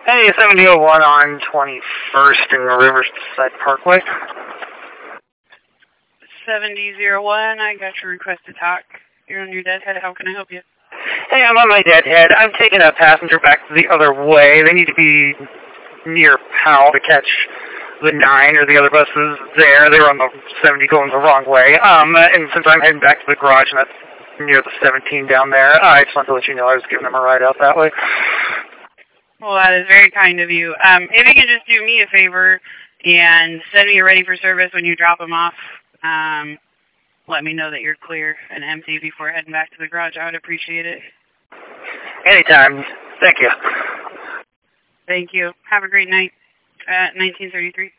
Hey, 7001 on 21st in Riverside Parkway. 7001, I got your request to talk. You're on your deadhead. How can I help you? Hey, I'm on my deadhead. I'm taking a passenger back the other way. They need to be near Powell to catch the 9 or the other buses there. They were on the 70 going the wrong way. And since I'm heading back to the garage, and that's near the 17 down there, I just wanted to let you know I was giving them a ride out that way. Well, that is very kind of you. If you can just do me a favor and send me a ready for service when you drop them off, let me know that you're clear and empty before heading back to the garage. I would appreciate it. Anytime. Thank you. Thank you. Have a great night. 1933.